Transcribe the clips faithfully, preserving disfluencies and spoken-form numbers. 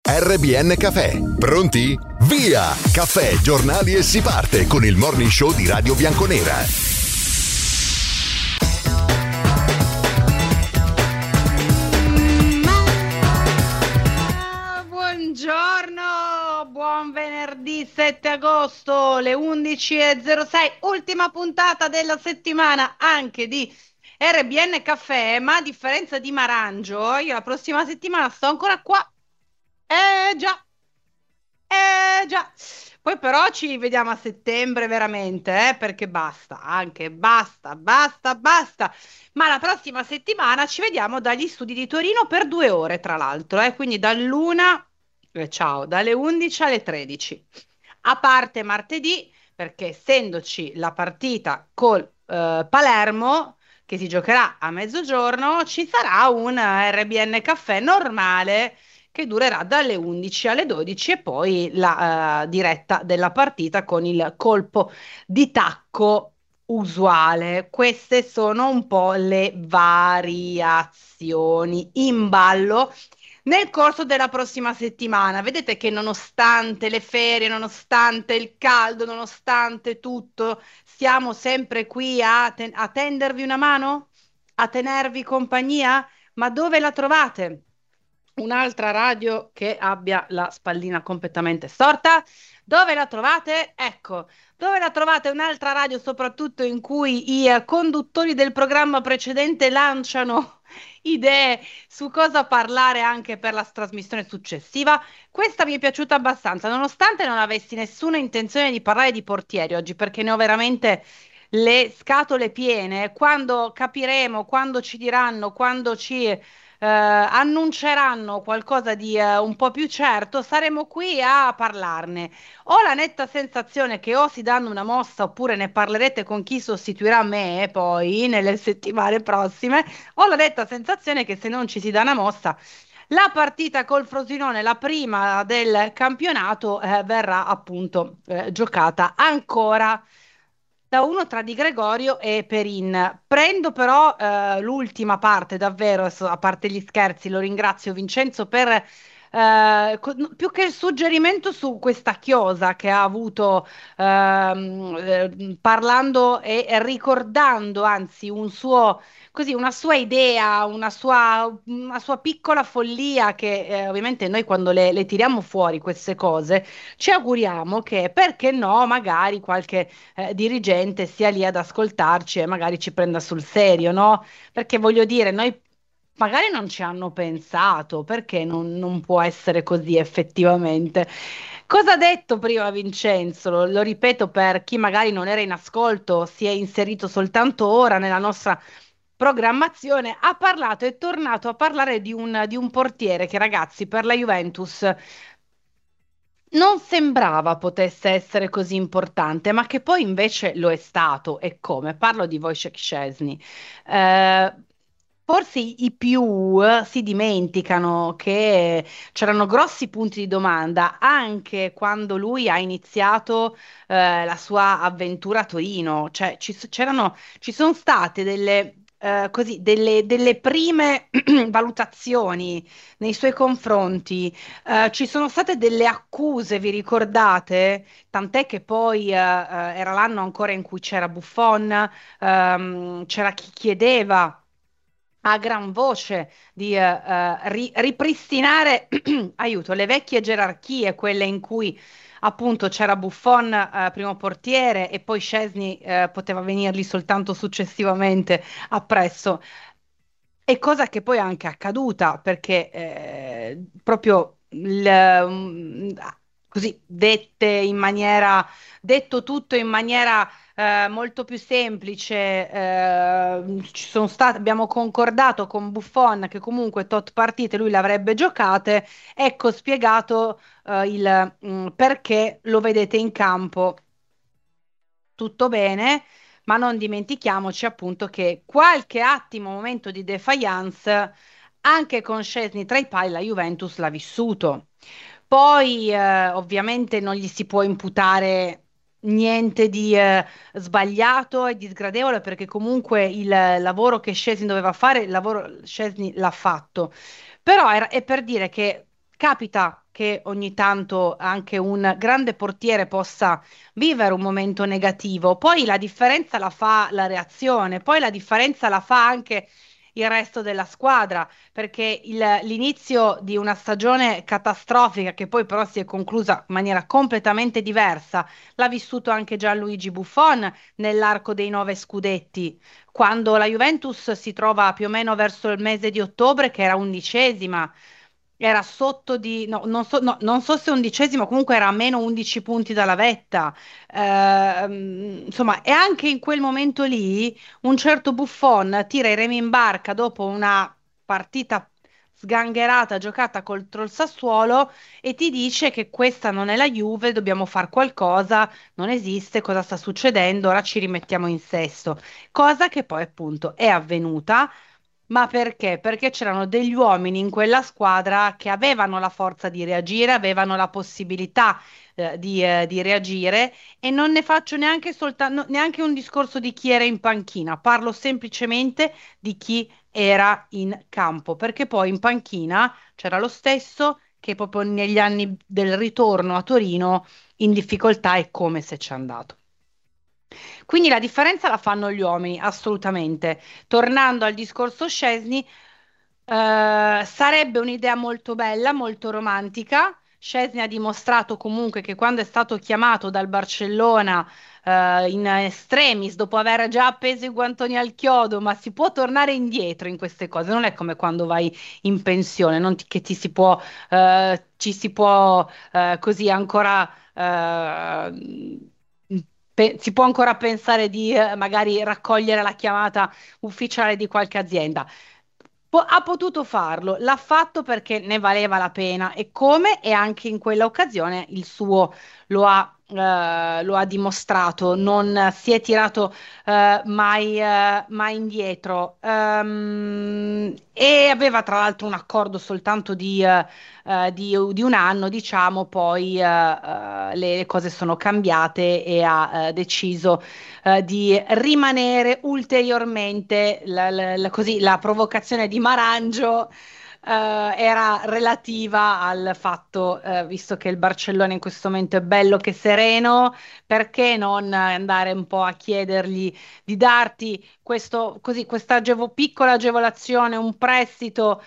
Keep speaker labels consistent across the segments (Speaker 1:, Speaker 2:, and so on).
Speaker 1: R B N Caffè. Pronti? Via! Caffè, giornali e si parte con il morning show di Radio Bianconera.
Speaker 2: Buongiorno, buon venerdì sette agosto, le undici e zero sei, ultima puntata della settimana anche di R B N Caffè, ma a differenza di Marangio, io la prossima settimana sto ancora qua. Eh già, eh già. Poi però ci vediamo a settembre veramente, eh, perché basta, anche basta, basta, basta. Ma la prossima settimana ci vediamo dagli studi di Torino per due ore, tra l'altro, eh, quindi dall'una, eh, ciao, dalle undici alle tredici. A parte martedì, perché essendoci la partita col eh, Palermo, che si giocherà a mezzogiorno, ci sarà un R B N Caffè normale che durerà dalle undici alle dodici e poi la eh, diretta della partita con il colpo di tacco usuale. Queste sono un po' le variazioni in ballo nel corso della prossima settimana. Vedete che nonostante le ferie, nonostante il caldo, nonostante tutto, siamo sempre qui a, ten- a tendervi una mano, a tenervi compagnia. Ma dove la trovate? Un'altra radio che abbia la spallina completamente storta? Dove la trovate? Ecco, dove la trovate un'altra radio soprattutto in cui i eh, conduttori del programma precedente lanciano idee su cosa parlare anche per la trasmissione successiva? Questa mi è piaciuta abbastanza, nonostante non avessi nessuna intenzione di parlare di portieri oggi, perché ne ho veramente le scatole piene. Quando capiremo, quando ci diranno, quando ci eh, annunceranno qualcosa di eh, un po' più certo, saremo qui a parlarne. Ho la netta sensazione che o si danno una mossa oppure ne parlerete con chi sostituirà me poi nelle settimane prossime. Ho la netta sensazione che se non ci si dà una mossa, la partita col Frosinone, la prima del campionato, eh, verrà appunto eh, giocata ancora da uno tra Di Gregorio e Perin. Prendo però eh, l'ultima parte, davvero, adesso, a parte gli scherzi, lo ringrazio Vincenzo per eh, co- no, più che il suggerimento su questa chiosa che ha avuto ehm, eh, parlando e e ricordando, anzi, un suo, così, una sua idea, una sua, una sua piccola follia che eh, ovviamente noi quando le, le tiriamo fuori queste cose ci auguriamo che, perché no, magari qualche eh, dirigente sia lì ad ascoltarci e magari ci prenda sul serio, no? Perché voglio dire, noi magari non ci hanno pensato, perché non, non può essere così effettivamente. Cosa ha detto prima Vincenzo? Lo, lo ripeto per chi magari non era in ascolto, si è inserito soltanto ora nella nostra programmazione. Ha parlato, è tornato a parlare di un, di un portiere che, ragazzi, per la Juventus non sembrava potesse essere così importante, ma che poi invece lo è stato. E come? Parlo di Wojciech Szczesny. Eh, Forse i i più eh, si dimenticano che c'erano grossi punti di domanda anche quando lui ha iniziato eh, la sua avventura a Torino. Cioè, ci, s- c'erano, ci sono state delle, eh, così, delle, delle prime valutazioni nei suoi confronti. Eh, ci sono state delle accuse, vi ricordate? Tant'è che poi eh, eh, era l'anno ancora in cui c'era Buffon, ehm, c'era chi chiedeva a gran voce di eh, eh, ri- ripristinare, aiuto, le vecchie gerarchie, quelle in cui appunto c'era Buffon eh, primo portiere e poi Szczesny eh, poteva venirgli soltanto successivamente appresso. E cosa che poi è anche accaduta, perché eh, proprio il, mm, così dette in maniera, detto tutto in maniera eh, molto più semplice, eh, ci sono state, abbiamo concordato con Buffon che comunque tot partite lui le avrebbe giocate, ecco spiegato eh, il mm, perché lo vedete in campo tutto bene, ma non dimentichiamoci appunto che qualche attimo, momento di defiance, anche con Szczesny tra i pali, la Juventus l'ha vissuto. Poi, eh, ovviamente, non gli si può imputare niente di eh, sbagliato e di sgradevole, perché comunque il lavoro che Szczesny doveva fare, il lavoro Szczesny l'ha fatto. Però era- è per dire che capita che ogni tanto anche un grande portiere possa vivere un momento negativo, poi la differenza la fa la reazione, poi la differenza la fa anche il resto della squadra, perché il- l'inizio di una stagione catastrofica, che poi però si è conclusa in maniera completamente diversa, l'ha vissuto anche Gianluigi Buffon nell'arco dei nove scudetti, quando la Juventus si trova più o meno verso il mese di ottobre, che era undicesima. Era sotto di, no, non so, no, non so se undicesimo, comunque era a meno undici punti dalla vetta. Ehm, insomma, e anche in quel momento lì un certo Buffon tira i remi in barca dopo una partita sgangherata giocata contro il Sassuolo e ti dice che questa non è la Juve, dobbiamo fare qualcosa, non esiste, cosa sta succedendo, ora ci rimettiamo in sesto. Cosa che poi appunto è avvenuta. Ma perché? Perché c'erano degli uomini in quella squadra che avevano la forza di reagire, avevano la possibilità eh, di, eh, di reagire e non ne faccio neanche soltanto, neanche un discorso di chi era in panchina, parlo semplicemente di chi era in campo, perché poi in panchina c'era lo stesso che proprio negli anni del ritorno a Torino in difficoltà è come se c'è andato. Quindi la differenza la fanno gli uomini, assolutamente. Tornando al discorso Szczesny, eh, sarebbe un'idea molto bella, molto romantica. Szczesny ha dimostrato comunque che quando è stato chiamato dal Barcellona, eh, in extremis, dopo aver già appeso i guantoni al chiodo, ma si può tornare indietro in queste cose. Non è come quando vai in pensione, non ti- che ti si può, eh, ci si può, eh, così ancora. eh, pe- si può ancora pensare di eh, magari raccogliere la chiamata ufficiale di qualche azienda. Po- ha potuto farlo, l'ha fatto perché ne valeva la pena e come e anche in quella occasione il suo lo ha, eh, lo ha dimostrato, non si è tirato eh, mai, eh, mai indietro. Ehm, e aveva tra l'altro un accordo soltanto di, eh, eh, di- di un anno, diciamo, poi eh, eh, le, le cose sono cambiate e ha eh, deciso eh, di rimanere ulteriormente, la, la- la- così, la provocazione di Marangio eh, era relativa al fatto, eh, visto che il Barcellona in questo momento è bello che sereno, perché non andare un po' a chiedergli di darti questo, così, questa agevo- piccola agevolazione, un prestito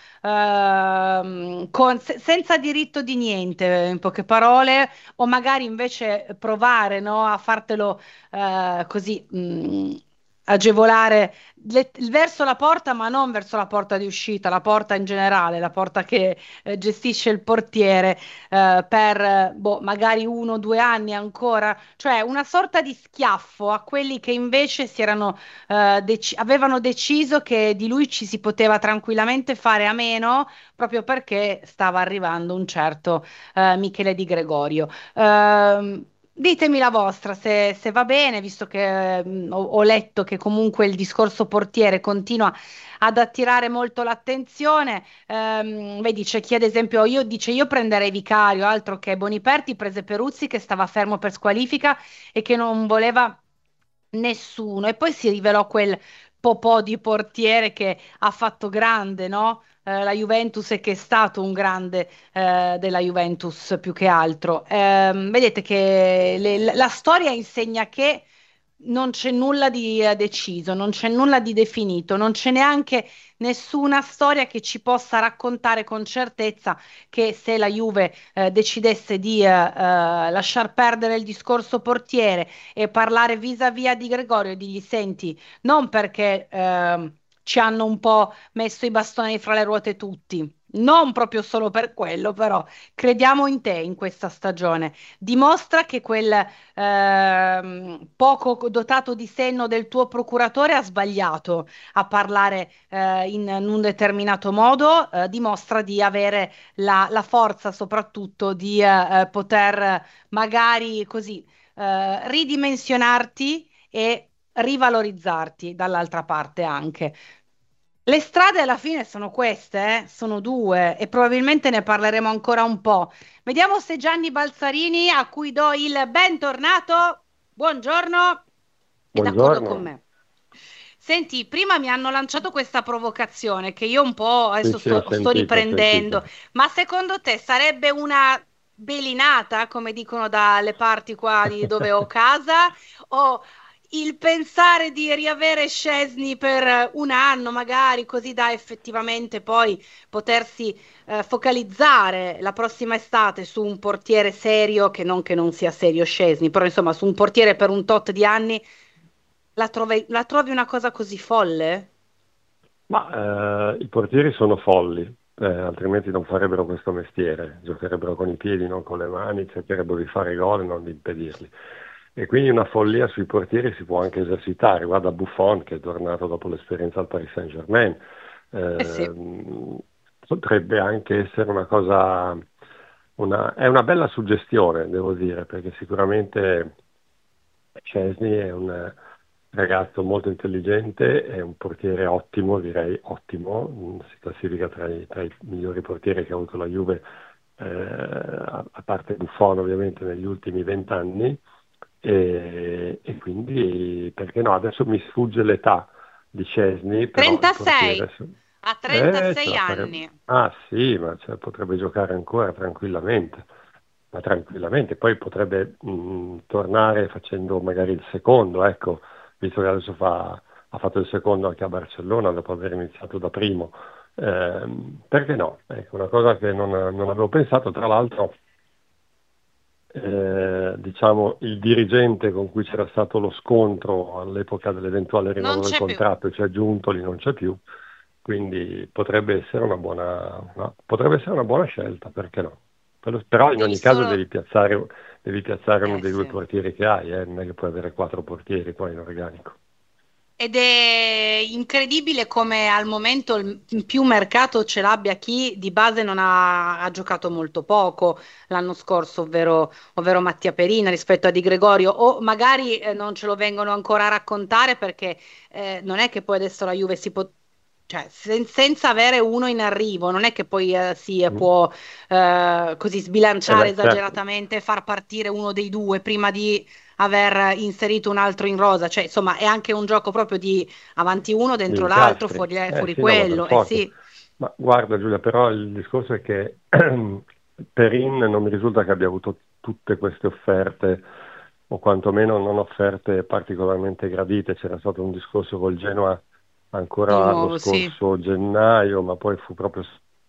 Speaker 2: ehm, con- se- senza diritto di niente, in poche parole, o magari invece provare, no, a fartelo eh, così mh, agevolare le- verso la porta, ma non verso la porta di uscita, la porta in generale, la porta che eh, gestisce il portiere eh, per eh, boh, magari uno o due anni ancora, cioè una sorta di schiaffo a quelli che invece si erano, eh, dec- avevano deciso che di lui ci si poteva tranquillamente fare a meno proprio perché stava arrivando un certo eh, Michele Di Gregorio. Ehm, Ditemi la vostra, se, se va bene, visto che mm, ho, ho letto che comunque il discorso portiere continua ad attirare molto l'attenzione. Ehm, vedi, c'è chi ad esempio io, dice io prenderei Vicario, altro che Boniperti, prese Peruzzi che stava fermo per squalifica e che non voleva nessuno. E poi si rivelò quel popò di portiere che ha fatto grande, no? Eh, la Juventus e che è stato un grande eh, della Juventus più che altro. Ehm, vedete che le- la storia insegna che non c'è nulla di eh, deciso, non c'è nulla di definito, non c'è neanche nessuna storia che ci possa raccontare con certezza che se la Juve eh, decidesse di eh, eh, lasciar perdere il discorso portiere e parlare vis-à-vis di Gregorio e dirgli senti, non perché ehm, ci hanno un po' messo i bastoni fra le ruote tutti. Non proprio solo per quello, però crediamo in te in questa stagione. Dimostra che quel ehm, poco dotato di senno del tuo procuratore ha sbagliato a parlare eh, in, in un determinato modo, eh, dimostra di avere la, la forza soprattutto di eh, eh, poter magari così eh, ridimensionarti e rivalorizzarti dall'altra parte anche. Le strade alla fine sono queste, eh, sono due e probabilmente ne parleremo ancora un po'. Vediamo se Gianni Balzarini, a cui do il bentornato, buongiorno, è d'accordo con
Speaker 3: Buongiorno.
Speaker 2: me. Senti, prima mi hanno lanciato questa provocazione che io un po'
Speaker 3: Sì,
Speaker 2: adesso
Speaker 3: sì, ho
Speaker 2: sto, sto
Speaker 3: sentito, ho
Speaker 2: riprendendo,
Speaker 3: sentito.
Speaker 2: ma secondo te sarebbe una belinata, come dicono dalle parti qua di dove ho casa, o il pensare di riavere Szczesny per un anno magari, così da effettivamente poi potersi eh, focalizzare la prossima estate su un portiere serio, che non che non sia serio Szczesny, però insomma su un portiere per un tot di anni, la trovi, la trovi una cosa così folle?
Speaker 3: Ma eh, i portieri sono folli, eh, altrimenti non farebbero questo mestiere, giocherebbero con i piedi, non con le mani, cercherebbero di fare gol e non di impedirli. E quindi una follia sui portieri si può anche esercitare. Guarda Buffon che è tornato dopo l'esperienza al Paris Saint-Germain.
Speaker 2: Eh sì.
Speaker 3: Eh, potrebbe anche essere una cosa, una, è una bella suggestione, devo dire, perché sicuramente Szczesny è un ragazzo molto intelligente, è un portiere ottimo, direi ottimo, mm, si classifica tra i, tra i migliori portieri che ha avuto la Juve, eh, a, a parte Buffon ovviamente negli ultimi vent'anni, e, e quindi perché no, adesso mi sfugge l'età di Szczesny, però il
Speaker 2: trentasei,
Speaker 3: portiere...
Speaker 2: ha
Speaker 3: Eh, ce
Speaker 2: trentasei
Speaker 3: la farebbe.
Speaker 2: anni.
Speaker 3: Ah sì, ma cioè, potrebbe giocare ancora tranquillamente, ma tranquillamente, poi potrebbe mh, tornare facendo magari il secondo, ecco, visto che adesso fa- ha fatto il secondo anche a Barcellona dopo aver iniziato da primo. Ehm, perché no? Ecco, una cosa che non, non avevo pensato, tra l'altro, eh, diciamo, il dirigente con cui c'era stato lo scontro all'epoca dell'eventuale
Speaker 2: Non
Speaker 3: rinnovo del
Speaker 2: c'è più.
Speaker 3: contratto, cioè Giuntoli, non c'è più, quindi potrebbe essere una buona, una- potrebbe essere una buona scelta, perché no? Però però in
Speaker 2: Devi
Speaker 3: ogni caso
Speaker 2: solo...
Speaker 3: devi piazzare, devi piazzare uno
Speaker 2: Eh
Speaker 3: dei due
Speaker 2: sì.
Speaker 3: portieri che hai, eh, non è che puoi avere quattro portieri poi in organico.
Speaker 2: Ed è incredibile come al momento il più mercato ce l'abbia chi di base non ha, ha giocato molto poco l'anno scorso, ovvero, ovvero Mattia Perina rispetto a Di Gregorio, o magari eh, non ce lo vengono ancora a raccontare perché eh, non è che poi adesso la Juve si può, cioè sen- senza avere uno in arrivo, non è che poi eh, si
Speaker 3: Mm.
Speaker 2: può eh, così
Speaker 3: Eh
Speaker 2: sbilanciare
Speaker 3: beh, certo.
Speaker 2: esageratamente e far partire uno dei due prima di aver inserito un altro in rosa, cioè insomma è anche un gioco proprio di avanti uno
Speaker 3: Gli
Speaker 2: dentro l'altro,
Speaker 3: incastri.
Speaker 2: fuori,
Speaker 3: Eh
Speaker 2: fuori
Speaker 3: sì, no, ma per
Speaker 2: quello, eh
Speaker 3: forza.
Speaker 2: sì.
Speaker 3: Ma guarda Giulia, però il discorso è che Perin non mi risulta che abbia avuto tutte queste offerte, o quantomeno non offerte particolarmente gradite. C'era stato un discorso col Genoa
Speaker 2: Di
Speaker 3: ancora lo
Speaker 2: nuovo, sì.
Speaker 3: scorso gennaio, ma poi fu proprio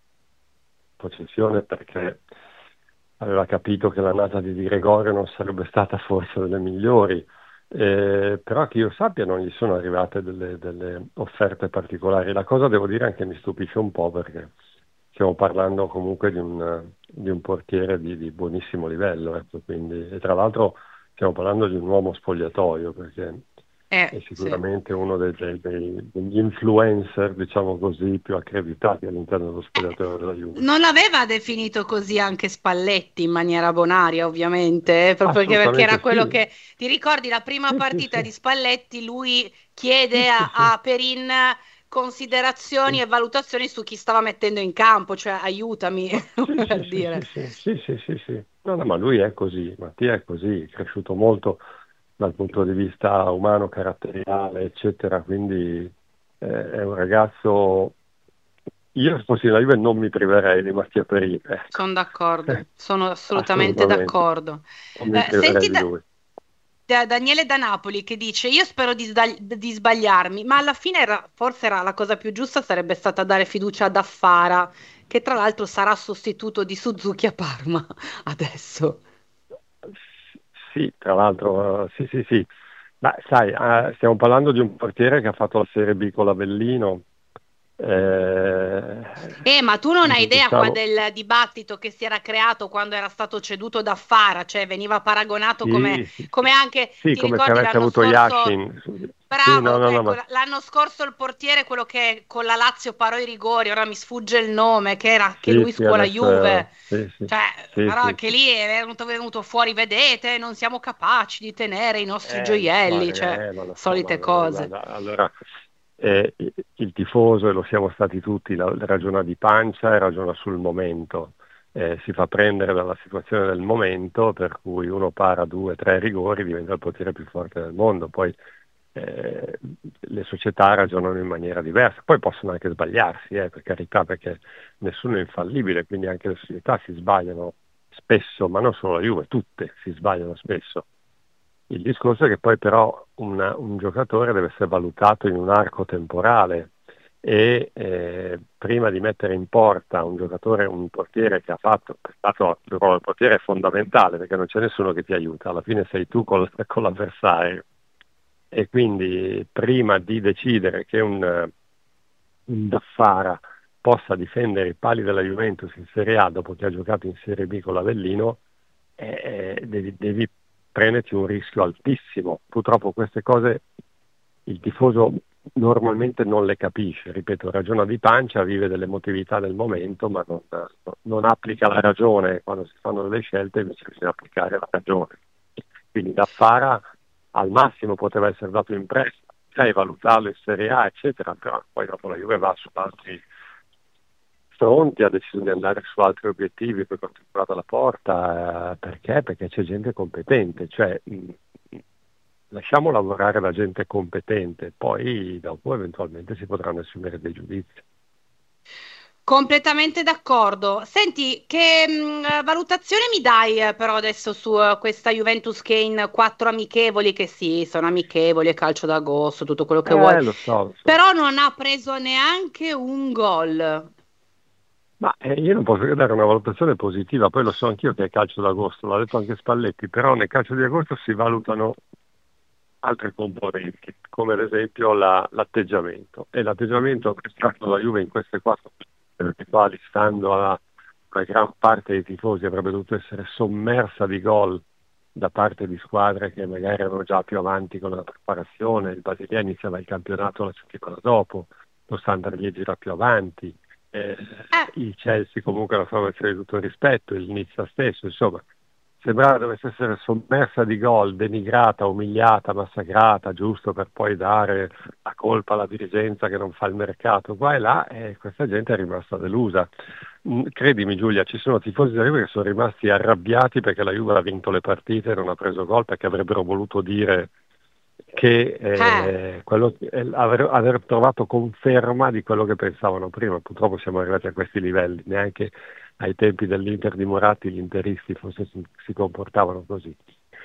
Speaker 3: posizione perché aveva capito che l'annata di Di Gregorio non sarebbe stata forse delle migliori. Eh, però che io sappia non gli sono arrivate delle, delle offerte particolari. La cosa devo dire anche mi stupisce un po' perché stiamo parlando comunque di un, di un portiere di, di buonissimo livello, ecco, quindi, e tra l'altro stiamo parlando di un uomo spogliatoio perché è
Speaker 2: Eh, sì.
Speaker 3: sicuramente uno dei- dei- dei- degli influencer, diciamo così, più accreditati all'interno dello spogliatoio della Juve.
Speaker 2: Non aveva definito così anche Spalletti in maniera bonaria, ovviamente, eh, proprio perché, perché era
Speaker 3: Assolutamente
Speaker 2: quello
Speaker 3: sì,
Speaker 2: che, ti ricordi la prima
Speaker 3: sì, sì,
Speaker 2: partita
Speaker 3: sì,
Speaker 2: di Spalletti, lui
Speaker 3: sì,
Speaker 2: chiede
Speaker 3: sì,
Speaker 2: a,
Speaker 3: sì,
Speaker 2: a Perin considerazioni
Speaker 3: sì.
Speaker 2: e valutazioni su chi stava mettendo in campo, cioè aiutami,
Speaker 3: Ma sì, sì,
Speaker 2: per
Speaker 3: sì,
Speaker 2: dire.
Speaker 3: sì, sì, sì, sì, sì, sì. No, no, ma lui è così, Mattia è così, è cresciuto molto dal punto di vista umano, caratteriale, eccetera, quindi eh, è un ragazzo, io se fossi la Juve non mi priverei di Mattia Perin, ecco.
Speaker 2: Sono d'accordo, sono assolutamente
Speaker 3: Assolutamente,
Speaker 2: d'accordo.
Speaker 3: non mi
Speaker 2: Eh,
Speaker 3: priverei
Speaker 2: senti
Speaker 3: di
Speaker 2: da,
Speaker 3: lui.
Speaker 2: da- Daniele da Napoli che dice: Io spero di, sbagli- di sbagliarmi, ma alla fine era- forse era la cosa più giusta sarebbe stata dare fiducia ad Affara, che tra l'altro sarà sostituto di Suzuki a Parma adesso.
Speaker 3: Sì, tra l'altro, eh, sì, sì, sì. Ma sai, eh, stiamo parlando di un portiere che ha fatto la Serie B con l'Avellino, eh,
Speaker 2: Eh, ma tu non hai idea qua
Speaker 3: diciamo,
Speaker 2: del dibattito che si era creato quando era stato ceduto da Fara, cioè veniva paragonato come,
Speaker 3: sì, sì, sì,
Speaker 2: come anche,
Speaker 3: sì,
Speaker 2: ti
Speaker 3: come se
Speaker 2: ricordi
Speaker 3: avesse
Speaker 2: l'anno
Speaker 3: avuto
Speaker 2: scorso?
Speaker 3: Yashin. Sì, no,
Speaker 2: Bravo,
Speaker 3: no, no,
Speaker 2: ecco,
Speaker 3: ma
Speaker 2: l- l'anno scorso il portiere, quello che con la Lazio parò i rigori, ora mi sfugge il nome, che era che
Speaker 3: sì,
Speaker 2: lui
Speaker 3: sì,
Speaker 2: scuola
Speaker 3: adesso è...
Speaker 2: Juve,
Speaker 3: Sì, sì,
Speaker 2: cioè,
Speaker 3: sì,
Speaker 2: però
Speaker 3: sì,
Speaker 2: anche
Speaker 3: sì.
Speaker 2: lì è venuto, venuto fuori, vedete, non siamo capaci di tenere i nostri
Speaker 3: Eh, lo so,
Speaker 2: gioielli, cioè,
Speaker 3: eh, ma lo so, ma
Speaker 2: solite
Speaker 3: guarda,
Speaker 2: cose.
Speaker 3: guarda, allora, eh, il tifoso, e lo siamo stati tutti, la- ragiona di pancia e ragiona sul momento. Eh, si fa prendere dalla situazione del momento, per cui uno para due, tre rigori, diventa il portiere più forte del mondo. Poi eh, le società ragionano in maniera diversa, poi possono anche sbagliarsi, eh, per carità, perché nessuno è infallibile, quindi anche le società si sbagliano, spesso, ma non solo la Juve, tutte si sbagliano spesso. Il discorso è che poi però una, un giocatore deve essere valutato in un arco temporale e eh, prima di mettere in porta un giocatore, un portiere che ha fatto, è stato, il ruolo del portiere è fondamentale perché non c'è nessuno che ti aiuta, alla fine sei tu col, con l'avversario, e quindi prima di decidere che un, un Daffara possa difendere i pali della Juventus in Serie A dopo che ha giocato in Serie B con l'Avellino, eh, devi, devi prenderti un rischio altissimo. Purtroppo queste cose il tifoso normalmente non le capisce, ripeto, ragiona di pancia, vive dell'emotività del momento, ma non, non applica la ragione quando si fanno delle scelte, invece bisogna applicare la ragione. Quindi Daffara al massimo poteva essere dato in prestito, sai, valutarlo in Serie A, eccetera, però poi dopo la Juve va su altri fronti, ha deciso di andare su altri obiettivi, poi contemplato alla porta, eh, perché? Perché c'è gente competente, cioè mh, lasciamo lavorare la gente competente, poi dopo eventualmente si potranno assumere dei giudizi.
Speaker 2: Completamente d'accordo. Senti, che mh, valutazione mi dai eh, però adesso su eh, questa Juventus che in quattro amichevoli, che sì, sono amichevoli, è calcio d'agosto, tutto quello che vuoi,
Speaker 3: Eh, lo so, lo so.
Speaker 2: però non ha preso neanche un gol.
Speaker 3: Ma eh, io non posso che dare una valutazione positiva, poi lo so anch'io che è calcio d'agosto, l'ha detto anche Spalletti, però nel calcio di agosto si valutano altre componenti, come ad esempio la, l'atteggiamento. E l'atteggiamento che sta con la Juve in queste quattro, perché qua stando alla una gran parte dei tifosi avrebbe dovuto essere sommersa di gol da parte di squadre che magari erano già più avanti con la preparazione. Il Basilea iniziava il campionato la settimana dopo, lo Standard Liegi era più avanti, eh,
Speaker 2: Eh,
Speaker 3: il Chelsea comunque la formazione di tutto il rispetto, il Nizza stesso, insomma sembrava dovesse essere sommersa di gol, denigrata, umiliata, massacrata, giusto per poi dare la colpa alla dirigenza che non fa il mercato qua e là, e questa gente è rimasta delusa. Mm, Credimi Giulia, ci sono tifosi della Juve che sono rimasti arrabbiati perché la Juve ha vinto le partite e non ha preso gol, perché avrebbero voluto dire che
Speaker 2: eh.
Speaker 3: eh, quello, eh, aver, aver trovato conferma di quello che pensavano prima. Purtroppo siamo arrivati a questi livelli, neanche ai tempi dell'Inter di Moratti gli interisti forse si, si comportavano così.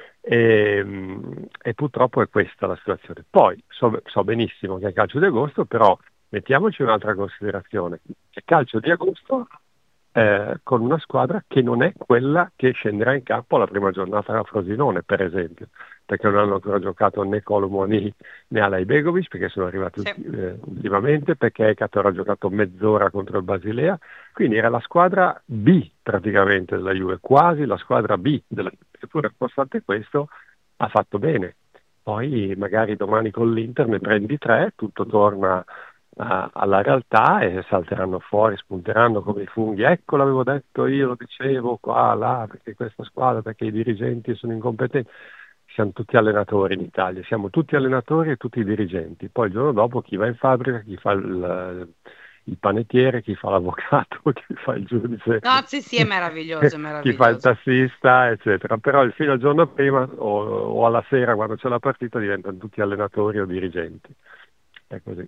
Speaker 3: E, e purtroppo è questa la situazione. Poi so, so benissimo che è calcio di agosto, però mettiamoci un'altra considerazione: è calcio di agosto eh, con una squadra che non è quella che scenderà in campo alla prima giornata a Frosinone, per esempio, perché non hanno ancora giocato né Colomoni né Alai Begovic, perché sono arrivati
Speaker 2: Sì.
Speaker 3: eh, ultimamente, perché Ekator ha giocato mezz'ora contro il Basilea, quindi era la squadra B praticamente della Juve, quasi la squadra B della Juve, eppure nonostante questo ha fatto bene. Poi magari domani con l'Inter ne prendi tre, tutto torna a, alla realtà e salteranno fuori, spunteranno come i funghi. Ecco, l'avevo detto io, lo dicevo qua, là, perché questa squadra, perché i dirigenti sono incompetenti. Siamo tutti allenatori in Italia, siamo tutti allenatori e tutti dirigenti. Poi il giorno dopo chi va in fabbrica, chi fa il, il panettiere, chi fa l'avvocato, chi fa il giudice,
Speaker 2: No, sì, sì, è meraviglioso, è
Speaker 3: chi fa il
Speaker 2: meraviglioso.
Speaker 3: tassista, eccetera. Però il fino al giorno prima o, o alla sera quando c'è la partita diventano tutti allenatori o dirigenti. È così.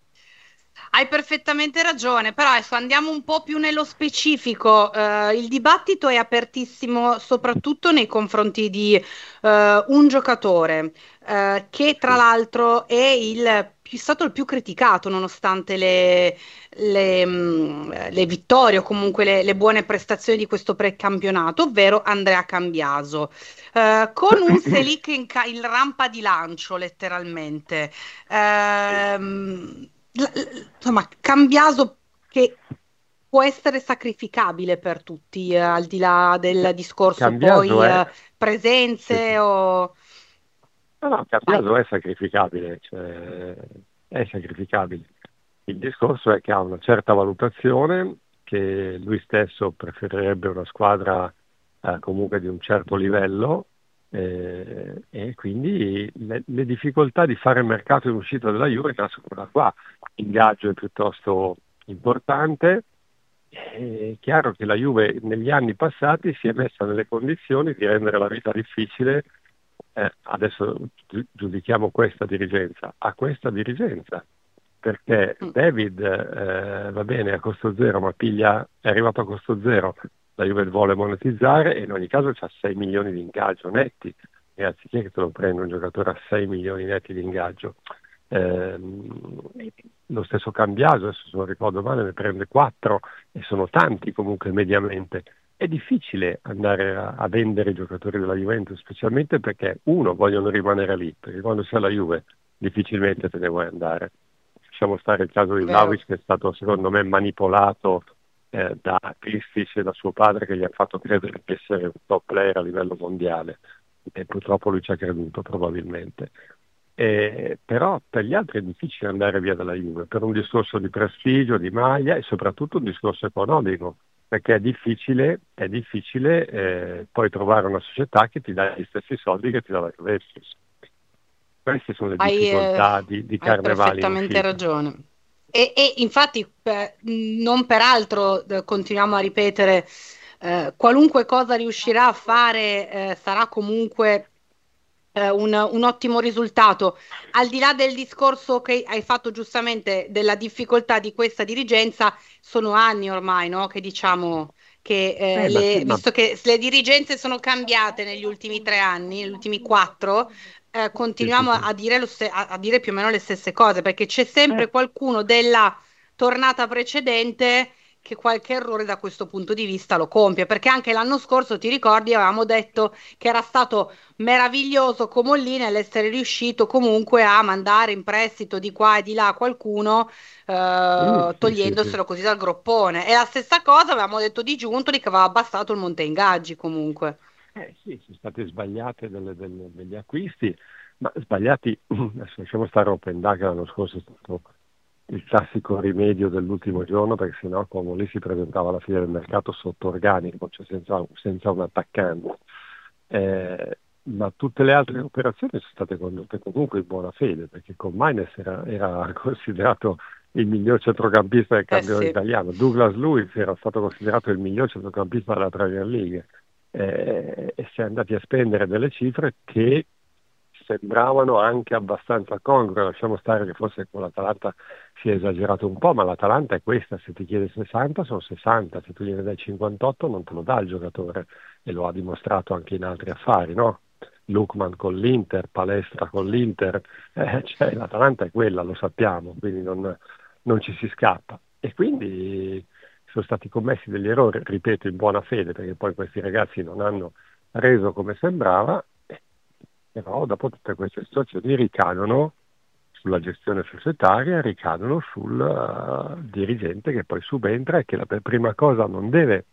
Speaker 2: Hai perfettamente ragione, però adesso andiamo un po' più nello specifico. Eh, il dibattito è apertissimo soprattutto nei confronti di eh, un giocatore eh, che tra
Speaker 3: Sì.
Speaker 2: l'altro è il più- stato il più criticato nonostante le, le, mh, le vittorie o comunque le, le buone prestazioni di questo precampionato, ovvero Andrea Cambiaso. Eh, con un Selic in, ca- in rampa di lancio, letteralmente. Ehm, l- l- insomma, Cambiaso che può essere sacrificabile per tutti, eh, al di là del discorso
Speaker 3: Cambiaso
Speaker 2: poi
Speaker 3: è,
Speaker 2: eh,
Speaker 3: sì, sì.
Speaker 2: presenze o...
Speaker 3: No, no,
Speaker 2: Vai.
Speaker 3: Cambiaso è sacrificabile, cioè, è sacrificabile. Il discorso è che ha una certa valutazione, che lui stesso preferirebbe una squadra eh, comunque di un certo livello, eh, e quindi le, le difficoltà di fare il mercato in uscita della Juve nascono da qua. L'ingaggio è piuttosto importante. È chiaro che la Juve negli anni passati si è messa nelle condizioni di rendere la vita difficile. Eh, adesso gi- giudichiamo questa dirigenza, a questa dirigenza, perché
Speaker 2: Mm.
Speaker 3: David eh, va bene a costo zero, ma piglia, è arrivato a costo zero, la Juve vuole monetizzare e in ogni caso c'ha sei milioni di ingaggio netti, e anziché che te lo prenda un giocatore a sei milioni netti di ingaggio, ehm, lo stesso Cambiaso, adesso se non ricordo male, ne prende quattro e sono tanti comunque mediamente. È difficile andare a, a vendere i giocatori della Juventus, specialmente perché uno, vogliono rimanere lì, perché quando sei alla Juve difficilmente te ne vuoi andare. Lasciamo stare il caso di
Speaker 2: Vero.
Speaker 3: Vlahovic, che è stato secondo me manipolato eh, da Kristic e da suo padre, che gli ha fatto credere di essere un top player a livello mondiale, e purtroppo lui ci ha creduto probabilmente. Eh, però per gli altri è difficile andare via dalla Juve, per un discorso di prestigio, di maglia e soprattutto un discorso economico, perché è difficile, è difficile eh, poi trovare una società che ti dà gli stessi soldi che ti dà la Juventus. Queste sono le
Speaker 2: Hai, eh,
Speaker 3: difficoltà di, di
Speaker 2: hai
Speaker 3: Carnevali in
Speaker 2: perfettamente
Speaker 3: uscita.
Speaker 2: ragione. E, e infatti, per- non peraltro, eh, continuiamo a ripetere, eh, qualunque cosa riuscirà a fare, eh, sarà comunque eh, un, un ottimo risultato. Al di là del discorso che hai fatto giustamente della difficoltà di questa dirigenza, sono anni ormai, no? Che diciamo che, eh,
Speaker 3: Eh, ma sì,
Speaker 2: le-
Speaker 3: ma
Speaker 2: visto che le dirigenze sono cambiate negli ultimi tre anni, negli ultimi quattro, eh,
Speaker 3: sì, sì,
Speaker 2: continuiamo
Speaker 3: sì.
Speaker 2: a dire, lo ste- a, a dire più o meno le stesse cose, perché c'è
Speaker 3: Eh,
Speaker 2: sempre qualcuno della tornata precedente che qualche errore da questo punto di vista lo compie, perché anche l'anno scorso, ti ricordi, avevamo detto che era stato meraviglioso Comollini nell'essere riuscito comunque a mandare in prestito di qua e di là qualcuno,
Speaker 3: mm,
Speaker 2: eh,
Speaker 3: sì, sì, sì.
Speaker 2: togliendoselo così dal groppone. E la stessa cosa avevamo detto di Giuntoli, che aveva abbassato il monte ingaggi comunque.
Speaker 3: Eh, sì, sono state sbagliate delle- delle- degli acquisti, ma sbagliati, adesso lasciamo stare Open Data, che l'anno scorso è stato il classico rimedio dell'ultimo giorno, perché sennò Como lì si presentava alla fine del mercato sotto organico, cioè senza, senza un attaccante. Eh, ma tutte le altre operazioni sono state condotte comunque in buona fede, perché con Maines era, era considerato il miglior centrocampista del
Speaker 2: Eh
Speaker 3: campionato
Speaker 2: sì.
Speaker 3: italiano, Douglas Luiz era stato considerato il miglior centrocampista della Premier League, eh, e si è andati a spendere delle cifre che sembravano anche abbastanza congrue. Lasciamo stare che forse con l'Atalanta si è esagerato un po', ma l'Atalanta è questa: se ti chiede sessanta sono sessanta, se tu gliene dai cinquantotto non te lo dà il giocatore, e lo ha dimostrato anche in altri affari, no? Lookman con l'Inter, Palestra con l'Inter, eh, cioè, l'Atalanta è quella, lo sappiamo, quindi non, non ci si scappa. E quindi sono stati commessi degli errori, ripeto, in buona fede, perché poi questi ragazzi non hanno reso come sembrava, eh, però dopo tutte queste situazioni ricadono sulla gestione societaria, ricadono sul uh, dirigente che poi subentra e che la per prima cosa non deve,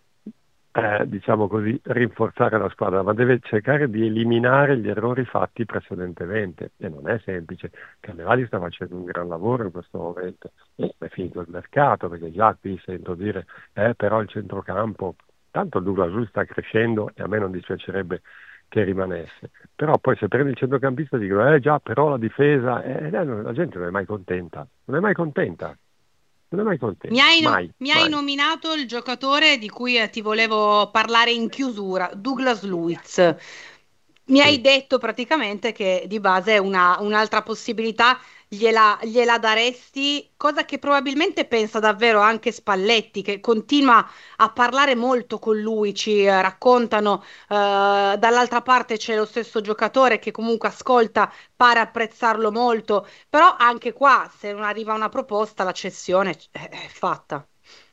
Speaker 3: eh, diciamo così, rinforzare la squadra, ma deve cercare di eliminare gli errori fatti precedentemente, e non è semplice. Carnevali sta facendo un gran lavoro in questo momento, e è finito il mercato, perché già qui sento dire eh, però il centrocampo, tanto Douglas Luiz sta crescendo e a me non dispiacerebbe che rimanesse, però poi se prendi il centrocampista dicono eh già, però la difesa, eh, eh, la gente non è mai contenta, non è mai contenta, non è mai
Speaker 2: Mi
Speaker 3: contenta,
Speaker 2: hai, no-
Speaker 3: mai,
Speaker 2: mi hai
Speaker 3: mai.
Speaker 2: nominato il giocatore di cui eh, ti volevo parlare in chiusura, Douglas Luiz. Mi hai
Speaker 3: Sì.
Speaker 2: detto praticamente che di base una, un'altra possibilità gliela, gliela daresti, cosa che probabilmente pensa davvero anche Spalletti, che continua a parlare molto con lui, ci eh, raccontano, eh, dall'altra parte c'è lo stesso giocatore che comunque ascolta, pare apprezzarlo molto, però anche qua se non arriva una proposta la cessione è, è fatta.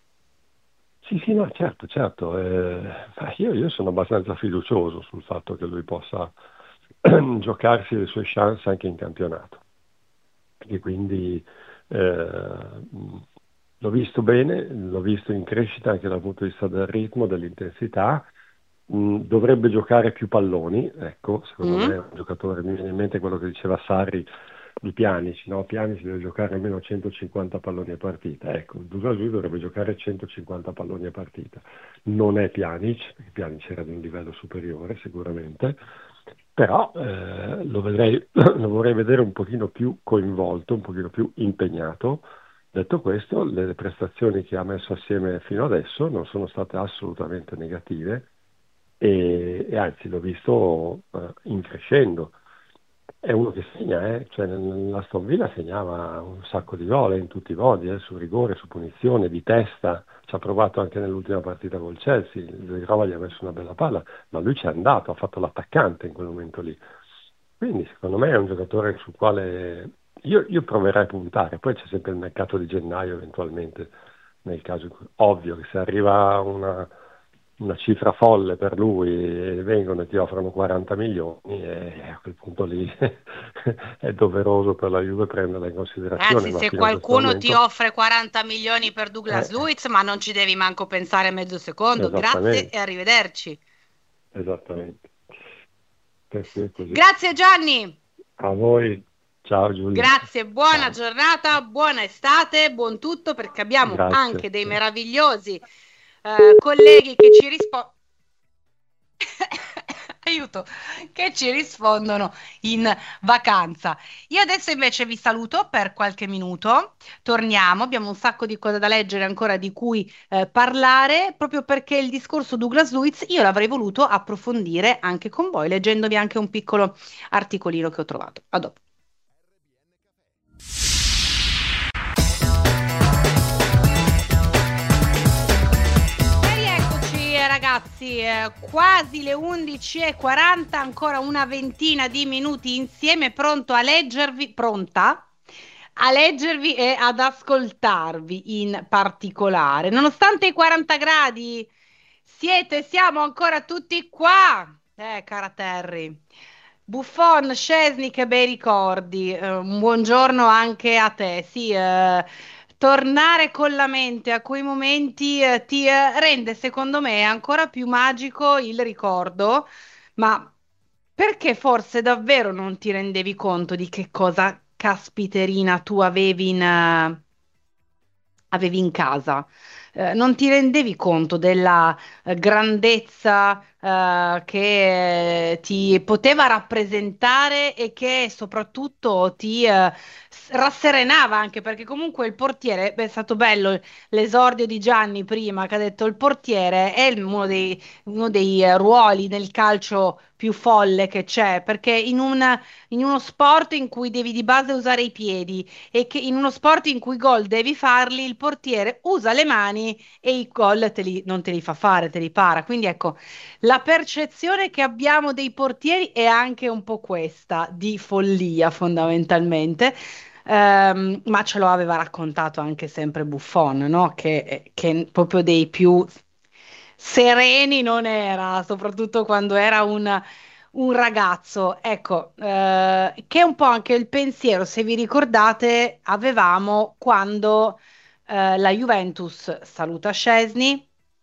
Speaker 3: Sì, sì, no, certo, certo. eh, ma io, io sono abbastanza fiducioso sul fatto che lui possa giocarsi le sue chance anche in campionato. E quindi eh, mh, l'ho visto bene, l'ho visto in crescita anche dal punto di vista del ritmo, dell'intensità. Mh, dovrebbe giocare più palloni, ecco, secondo me è
Speaker 2: Mm?
Speaker 3: un giocatore, mi viene in mente quello che diceva Sarri di Pjanic, no? Pjanic deve giocare almeno centocinquanta palloni a partita, ecco, Douglas Luiz dovrebbe giocare centocinquanta palloni a partita. Non è Pjanic, perché Pjanic era di un livello superiore sicuramente, però eh, lo vedrei, lo vorrei vedere un pochino più coinvolto, un pochino più impegnato. Detto questo, le prestazioni che ha messo assieme fino adesso non sono state assolutamente negative, e, e anzi l'ho visto eh, in crescendo. è uno che segna, eh? Cioè, l'Aston Villa segnava un sacco di gol in tutti i modi, eh? Su rigore, su punizione, di testa, ci ha provato anche nell'ultima partita col Chelsea, Zegrova gli ha messo una bella palla, ma lui ci è andato, ha fatto l'attaccante in quel momento lì. Quindi secondo me è un giocatore sul quale io, io proverei a puntare, poi c'è sempre il mercato di gennaio eventualmente, nel caso in cui- ovvio che se arriva una, una cifra folle per lui e vengono e ti offrono quaranta milioni, e a quel punto lì è doveroso per la Juve prenderla in considerazione,
Speaker 2: Ragazzi,
Speaker 3: ma
Speaker 2: se
Speaker 3: fino a questo
Speaker 2: qualcuno ti
Speaker 3: momento
Speaker 2: offre quaranta milioni per
Speaker 3: eh,
Speaker 2: Douglas Luiz, ma non ci devi manco pensare mezzo secondo. Grazie e
Speaker 3: esattamente,
Speaker 2: arrivederci.
Speaker 3: esattamente. Per cui è così.
Speaker 2: Grazie Gianni.
Speaker 3: A voi, ciao Giulia,
Speaker 2: Grazie, buona
Speaker 3: ciao,
Speaker 2: giornata, buona estate, buon tutto perché abbiamo
Speaker 3: grazie.
Speaker 2: anche dei meravigliosi eh, colleghi che ci rispondono. Aiuto, che ci rispondono in vacanza. Io adesso invece vi saluto per qualche minuto, torniamo, abbiamo un sacco di cose da leggere ancora di cui eh, parlare, proprio perché il discorso Douglas Luiz io l'avrei voluto approfondire anche con voi, leggendovi anche un piccolo articolino che ho trovato. A dopo. E rieccoci eh, ragazzi, eh, quasi le undici e quaranta, ancora una ventina di minuti insieme, pronto a leggervi, pronta a leggervi e ad ascoltarvi in particolare. Nonostante i quaranta gradi, siete, siamo ancora tutti qua. Eh, cara Terry. Buffon, Szczesny, che bei ricordi. Eh, un buongiorno anche a te. Sì, eh, tornare con la mente a quei momenti eh, ti eh, rende, secondo me, ancora più magico il ricordo, ma perché forse davvero non ti rendevi conto di che cosa caspiterina tu avevi in, eh, avevi in casa? Eh, non ti rendevi conto della eh, grandezza eh, che ti poteva rappresentare e che soprattutto ti eh, s- rasserenava anche perché comunque il portiere, beh, è stato bello l'esordio di Gianni prima che ha detto il portiere è il- uno dei, uno dei eh, ruoli nel calcio più folle che c'è, perché in un- in uno sport in cui devi di base usare i piedi e che in uno sport in cui i gol devi farli, il portiere usa le mani e i gol te li- non te li fa fare, te li para. Quindi ecco, la percezione che abbiamo dei portieri è anche un po' questa, di follia fondamentalmente. Ehm, ma ce lo aveva raccontato anche sempre Buffon, no? Che, che proprio dei più sereni non era, soprattutto quando era un, un ragazzo. Ecco, eh, che è un po' anche il pensiero, se vi ricordate, avevamo quando eh, la Juventus saluta Szczesny,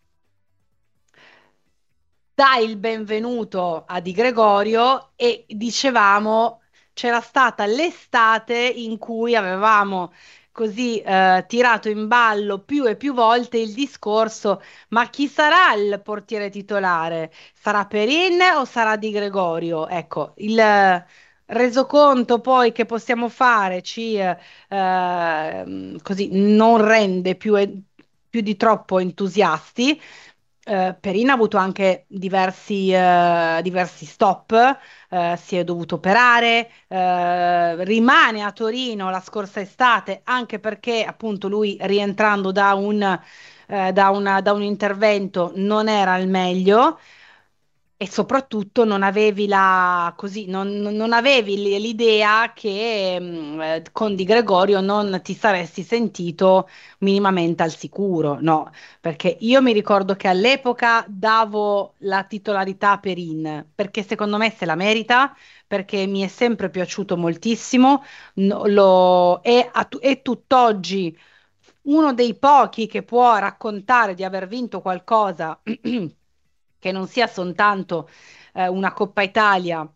Speaker 2: dà il benvenuto a Di Gregorio e dicevamo c'era stata l'estate in cui avevamo così eh, tirato in ballo più e più volte il discorso, ma chi sarà il portiere titolare? Sarà Perin o sarà Di Gregorio? Ecco, il eh, resoconto poi che possiamo fare ci eh, ehm, così non rende più, più di troppo entusiasti. Eh, Perin ha avuto anche diversi, eh, diversi stop, eh, si è dovuto operare, eh, rimane a Torino la scorsa estate anche perché appunto lui rientrando da un, eh, da una- da un intervento non era al meglio. E soprattutto non avevi la, così, non, non- non avevi l- l'idea che mh, eh, con Di Gregorio non ti saresti sentito minimamente al sicuro, no? Perché io mi ricordo che all'epoca davo la titolarità per In, perché secondo me se la merita, perché mi è sempre piaciuto moltissimo, no- lo- è, a tu- è tutt'oggi uno dei pochi che può raccontare di aver vinto qualcosa che non sia soltanto eh, una Coppa Italia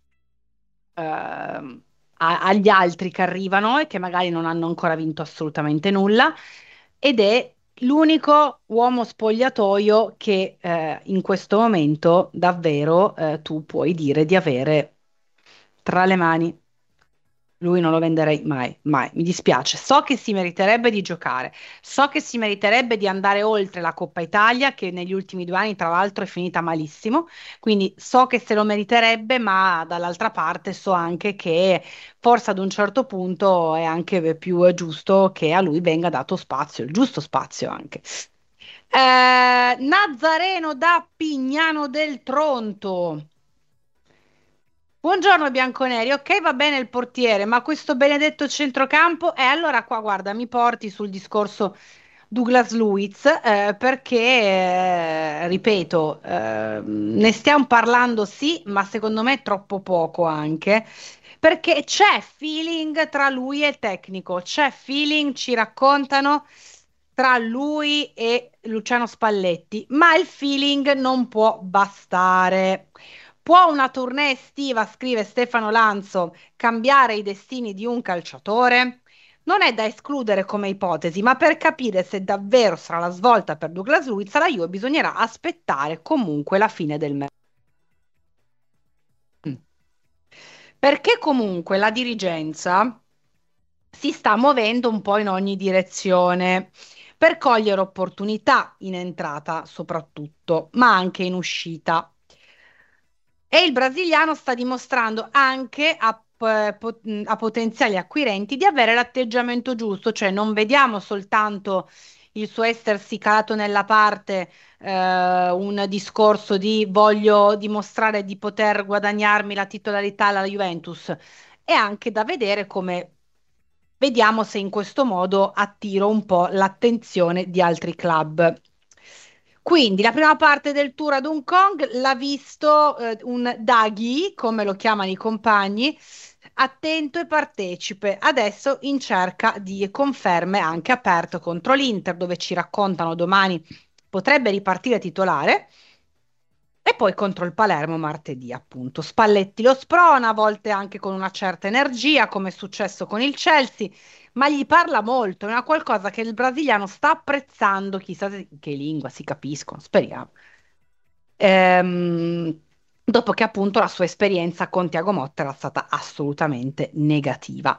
Speaker 2: ehm, a- agli altri che arrivano e che magari non hanno ancora vinto assolutamente nulla, ed è l'unico uomo spogliatoio che eh, in questo momento davvero eh, tu puoi dire di avere tra le mani. Lui non lo venderei mai, mai, mi dispiace. So che si meriterebbe di giocare, so che si meriterebbe di andare oltre la Coppa Italia, che negli ultimi due anni, tra l'altro, è finita malissimo. Quindi so che se lo meriterebbe, ma dall'altra parte so anche che forse ad un certo punto è anche più giusto che a lui venga dato spazio, il giusto spazio anche. Eh, Nazareno da Pignano del Tronto. Buongiorno bianconeri, ok, va bene il portiere, ma questo benedetto centrocampo, e allora qua guarda, mi porti sul discorso Douglas Luiz, eh, perché, eh, ripeto, eh, ne stiamo parlando sì, ma secondo me è troppo poco anche, perché c'è feeling tra lui e il tecnico, c'è feeling, ci raccontano, tra lui e Luciano Spalletti, ma il feeling non può bastare. Può una tournée estiva, scrive Stefano Lanzo, cambiare i destini di un calciatore? Non è da escludere come ipotesi, ma per capire se davvero sarà la svolta per Douglas Luiz, alla Juve bisognerà aspettare comunque la fine del mercato. Perché comunque la dirigenza si sta muovendo un po' in ogni direzione per cogliere opportunità in entrata soprattutto, ma anche in uscita. E il brasiliano sta dimostrando anche a, p- po- a potenziali acquirenti di avere l'atteggiamento giusto, cioè non vediamo soltanto il suo essersi calato nella parte, eh, un discorso di voglio dimostrare di poter guadagnarmi la titolarità alla Juventus. È anche da vedere come vediamo se in questo modo attiro un po' l'attenzione di altri club. Quindi la prima parte del tour ad Hong Kong l'ha visto eh, un Daghi, come lo chiamano i compagni, attento e partecipe. Adesso in cerca di conferme anche aperto contro l'Inter, dove ci raccontano domani potrebbe ripartire titolare. E poi contro il Palermo martedì, appunto. Spalletti lo sprona, a volte anche con una certa energia, come è successo con il Chelsea, ma gli parla molto, è una qualcosa che il brasiliano sta apprezzando, chissà se- che lingua si capiscono, speriamo. Ehm, Dopo che appunto la sua esperienza con Tiago Motta era stata assolutamente negativa.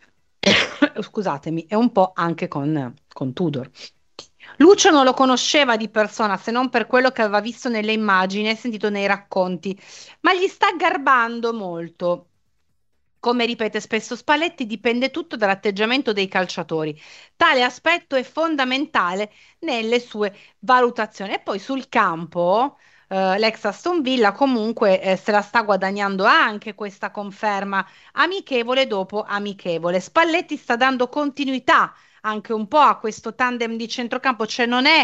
Speaker 2: Scusatemi, e un po' anche con, con Tudor. Lucio non lo conosceva di persona, se non per quello che aveva visto nelle immagini e sentito nei racconti, ma gli sta garbando molto. Come ripete spesso Spalletti, dipende tutto dall'atteggiamento dei calciatori. Tale aspetto è fondamentale nelle sue valutazioni. E poi sul campo, eh, l'ex Aston Villa comunque eh, se la sta guadagnando anche questa conferma amichevole dopo amichevole. Spalletti sta dando continuità anche un po' a questo tandem di centrocampo, cioè non è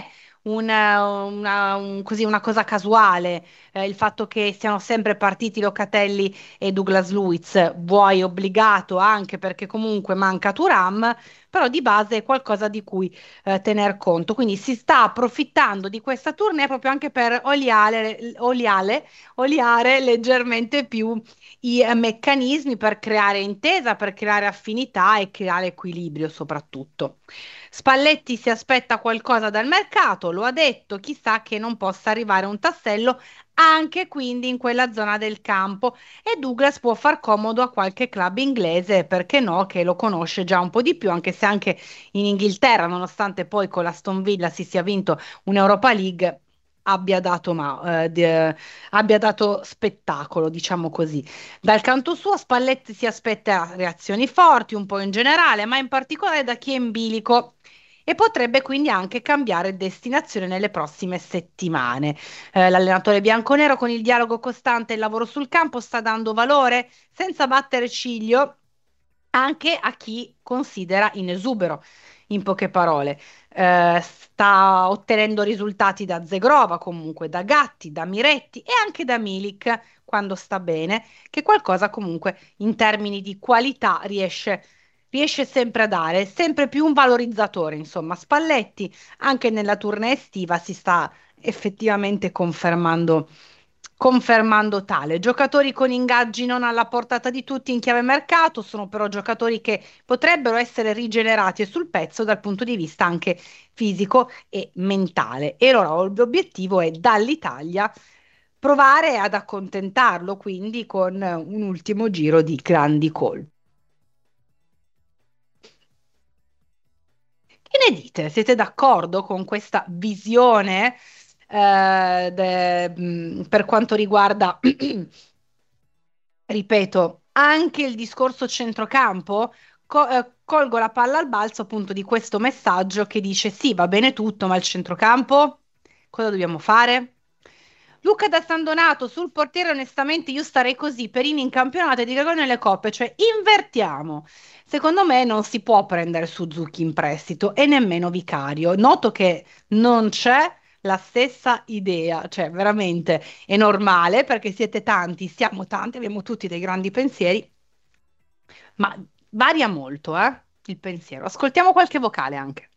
Speaker 2: una, una- un- così una cosa casuale, eh, il fatto che siano sempre partiti Locatelli e Douglas Luiz, vuoi obbligato anche perché comunque manca Thuram, però di base è qualcosa di cui eh, tener conto. Quindi si sta approfittando di questa tournée proprio anche per oliare, oliare, oliare leggermente più i eh, meccanismi per creare intesa, per creare affinità e creare equilibrio soprattutto. Spalletti si aspetta qualcosa dal mercato, lo ha detto, chissà che non possa arrivare un tassello anche quindi in quella zona del campo e Douglas può far comodo a qualche club inglese, perché no, che lo conosce già un po' di più, anche se anche in Inghilterra, nonostante poi con l'Aston Villa si sia vinto un'Europa League, abbia dato, ma, eh, di- eh, abbia dato spettacolo, diciamo così. Dal canto suo, Spalletti si aspetta reazioni forti, un po' in generale, ma in particolare da chi è in bilico. E potrebbe quindi anche cambiare destinazione nelle prossime settimane. Eh, l'allenatore bianconero con il dialogo costante e il lavoro sul campo sta dando valore senza battere ciglio anche a chi considera in esubero, in poche parole. Eh, sta ottenendo risultati da Zegrova, comunque da Gatti, da Miretti e anche da Milik quando sta bene, che qualcosa comunque in termini di qualità riesce, riesce sempre a dare, è sempre più un valorizzatore, insomma. Spalletti anche nella tournée estiva si sta effettivamente confermando, confermando tale. Giocatori con ingaggi non alla portata di tutti in chiave mercato, sono però giocatori che potrebbero essere rigenerati e sul pezzo dal punto di vista anche fisico e mentale. E allora l'obiettivo è dall'Italia provare ad accontentarlo, quindi con un ultimo giro di grandi colpi. Che ne dite? Siete d'accordo con questa visione eh, de- mh, per quanto riguarda, ripeto, anche il discorso centrocampo? Co- eh, colgo la palla al balzo appunto di questo messaggio che dice sì, va bene tutto, ma il centrocampo cosa dobbiamo fare? Luca da San Donato sul portiere, onestamente io starei così, Perini in campionato e Di Gregorio nelle coppe, cioè invertiamo. Secondo me non si può prendere Suzuki in prestito e nemmeno Vicario. Noto che non c'è la stessa idea, cioè veramente è normale perché siete tanti, siamo tanti, abbiamo tutti dei grandi pensieri, ma varia molto, eh, il pensiero. Ascoltiamo qualche vocale anche.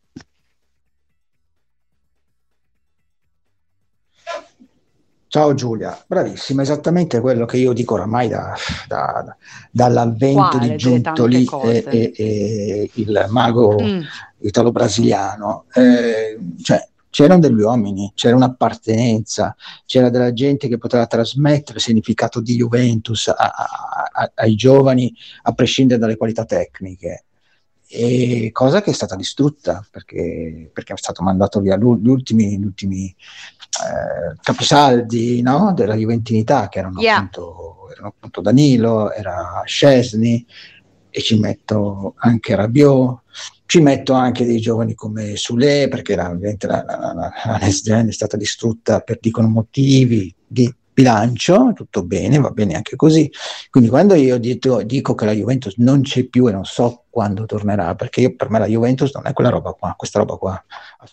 Speaker 4: Ciao Giulia, bravissima, esattamente quello che io dico oramai da- da- dall'avvento di
Speaker 2: Quale delle tante
Speaker 4: Giuntoli e,
Speaker 2: cose?
Speaker 4: e- e il mago
Speaker 2: Mm,
Speaker 4: italo-brasiliano. Eh, cioè, c'erano degli uomini, c'era un'appartenenza, c'era della gente che poteva trasmettere il significato di Juventus a- a- a- ai giovani, a prescindere dalle qualità tecniche. E cosa che è stata distrutta perché, perché è stato mandato via l'u- gli ultimi, gli ultimi eh, capisaldi, no? Della juventinità, che erano
Speaker 2: yeah.
Speaker 4: appunto, erano appunto Danilo, era Szczesny, e ci metto anche Rabiot, ci metto anche dei giovani come Sule, perché la, ovviamente la, la, la, la Next Gen è stata distrutta per dicono motivi di bilancio, tutto bene, va bene anche così. Quindi quando io dico, dico che la Juventus non c'è più e non so quando tornerà, perché io, per me la Juventus non è quella roba qua, questa roba qua.